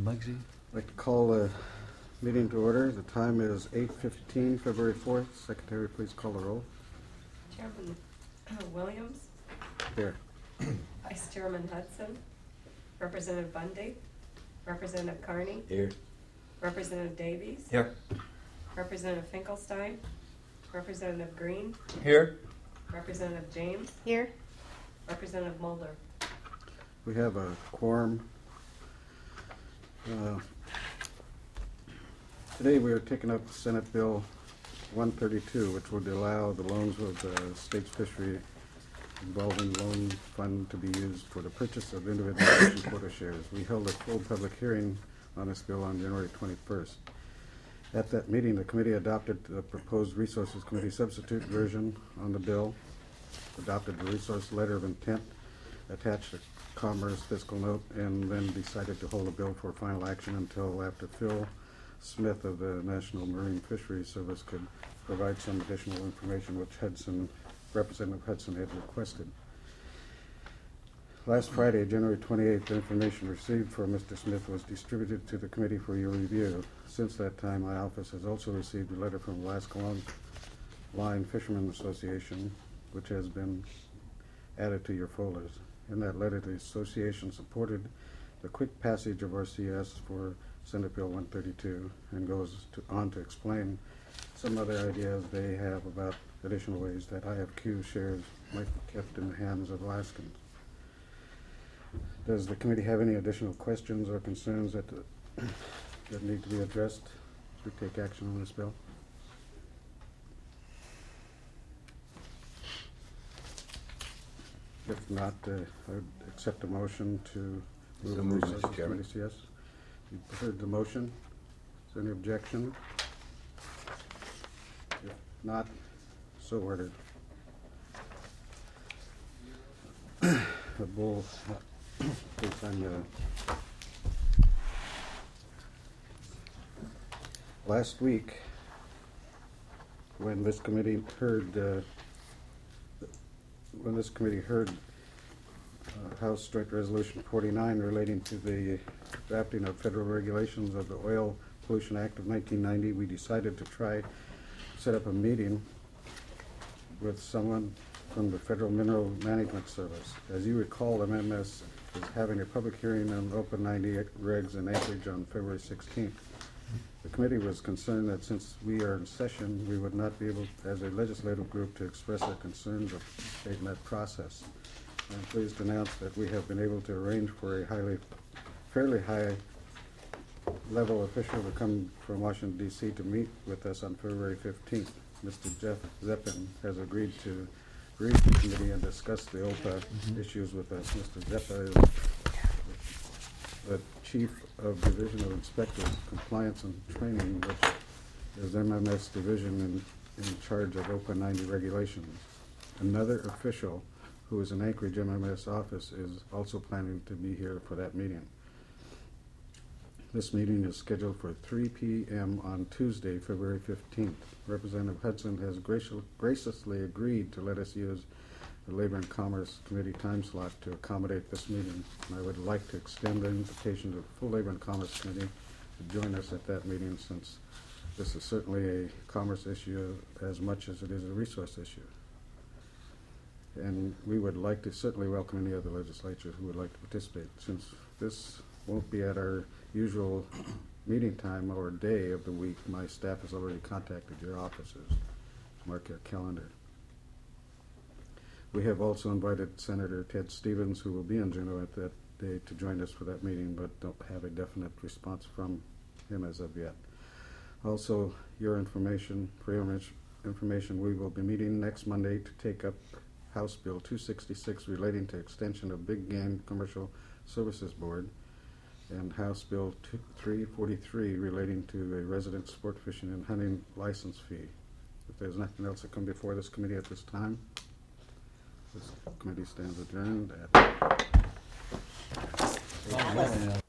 Bugsy. I'd like to call the meeting to order. The time is 8:15, February 4th. Secretary, please call the roll. Chairman Williams, Here. Vice Chairman Hudson, Representative Bundy, Representative Carney, Here. Representative Davies, Here. Representative Finkelstein, Representative Green, Here. Representative James, Here. Representative Mulder. We have a quorum. Today we are taking up Senate Bill 132, which would allow the loans of the state's fishery involving loan fund to be used for the purchase of individual fishing quota shares. We held a full public hearing on this bill on January 21st. At that meeting, the committee adopted the proposed Resources Committee substitute version on the bill, adopted the resource letter of intent, attached a Commerce fiscal note, and then decided to hold a bill for final action until after Phil Smith of the National Marine Fisheries Service could provide some additional information which Representative Hudson had requested. Last Friday, January 28th, the information received from Mr. Smith was distributed to the committee for your review. Since that time, my office has also received a letter from Alaska Line Fishermen Association, which has been added to your folders. In that letter, the association supported the quick passage of RCS for Senate Bill 132 and goes on to explain some other ideas they have about additional ways that IFQ shares might be kept in the hands of Alaskans. Does the committee have any additional questions or concerns that need to be addressed to take action on this bill? If not, I would accept a motion to move the Resources Committee. Yes. You've heard the motion. Is there any objection? If not, so ordered. The bull. Last week, when this committee heard House Joint Resolution 49 relating to the drafting of federal regulations of the Oil Pollution Act of 1990, we decided to try to set up a meeting with someone from the Federal Mineral Management Service. As you recall, MMS is having a public hearing on Open 90 regs in Anchorage on February 16th. The committee was concerned that since we are in session, we would not be able, as a legislative group, to express our concerns of in that process. I'm pleased to announce that we have been able to arrange for a fairly high level official to come from Washington, D.C. to meet with us on February 15th. Mr. Jeff Zeppin has agreed to brief the committee and discuss the OPA issues with us. Mr. Zeppin is the Chief of Division of Inspectors, Compliance and Training, which is MMS Division in charge of OPA 90 regulations. Another official who is in Anchorage MMS office is also planning to be here for that meeting. This meeting is scheduled for 3 p.m. on Tuesday, February 15th. Representative Hudson has graciously agreed to let us use the Labor and Commerce Committee time slot to accommodate this meeting. And I would like to extend the invitation to the full Labor and Commerce Committee to join us at that meeting, since this is certainly a commerce issue as much as it is a resource issue. And we would like to certainly welcome any other legislators who would like to participate. Since this won't be at our usual meeting time or day of the week, my staff has already contacted your offices. Mark your calendar. We have also invited Senator Ted Stevens, who will be in Juneau at that day, to join us for that meeting, but don't have a definite response from him as of yet. Also, your information, we will be meeting next Monday to take up House Bill 266 relating to extension of Big Game Commercial Services Board, and House Bill 343 relating to a resident sport fishing and hunting license fee. If there's nothing else to come before this committee at this time, this committee stands adjourned at